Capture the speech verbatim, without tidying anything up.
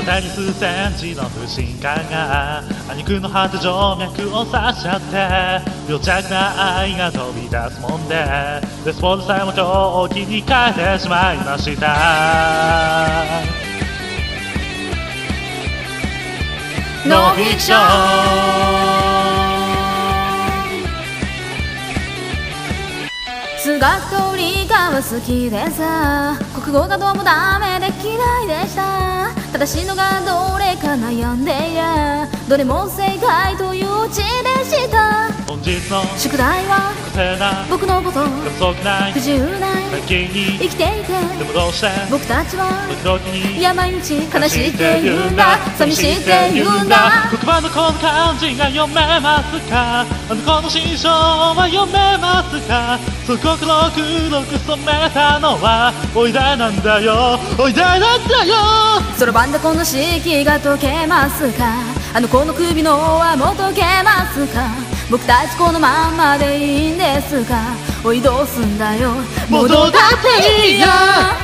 手に数センチの不信感が兄貴の果て静脈を刺しちゃって病弱な愛が飛び出すもんでレスポンスさえも狂気に変えてしまいましたノンフィクション数学と理科は好きでさ国語がどうもダメで嫌いでした正しいのがどれか悩んでいやどれも正解といううちでした本日の宿題は不正な僕のこと約束ない不自由ないだけに生きていてでもどうして僕たちは時々にいや毎日悲しいって言うんだ寂しいって言うんだ黒板のこの漢字が読めますかあの子の心象は読めますかそこ黒く黒く染めたのはおいでなんだよおいでなんだよそろばんでこの式が解けますかあの子の首の輪も解けますか僕たちこのまんまでいいんですかおいどうすんだよ戻ったっていいよ